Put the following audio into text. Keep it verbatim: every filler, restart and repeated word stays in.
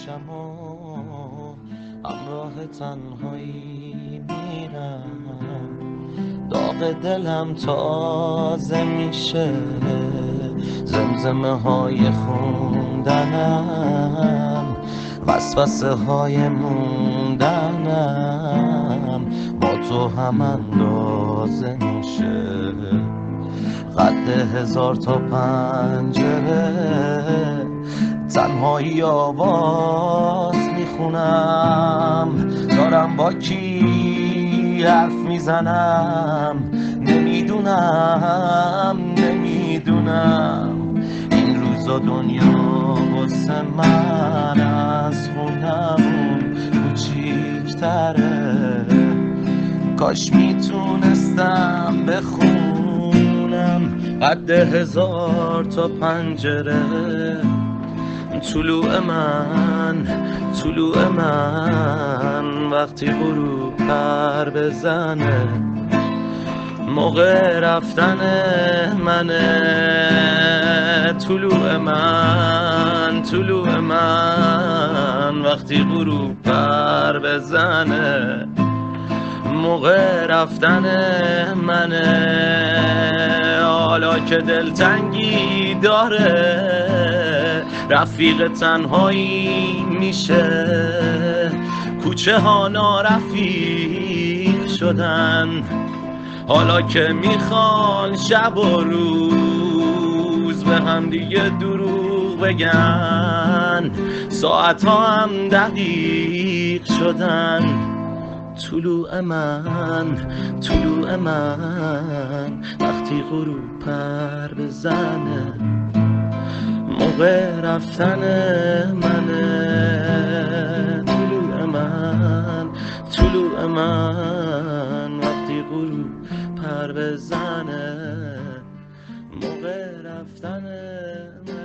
میشم و همراه تنهایی میرم، داغ دلم تازه میشه، زمزمه های خوندنم، وسوسه های موندنم با تو هم اندازه میشه، قد هزار تا پنجره تنهایی آواز میخونم، دارم با کی حرف میزنم نمیدونم نمیدونم این روزا دنیا واسه من از خونمون کوچیک‌تره، کاش میتونستم بخونم قد هزار تا پنجره. طلوع من طلوع من وقتی غروب پر بزنه، موقع رفتن منه. طلوع من طلوع من وقتی غروب پر بزنه، موقع رفتن منه. حالا که دلتنگی داره رفیق تنهایی میشه، کوچه ها نارفیق شدن، حالا که میخوان شب و روز به هم دیگه دروغ بگن، ساعت ها هم دقیق شدن. طلوع من طلوع من وقتی غروب پر بزنه، موقع رفتن منه. طلوع من طلوع من وقتی غروب پر بزنه، موقع رفتن منه.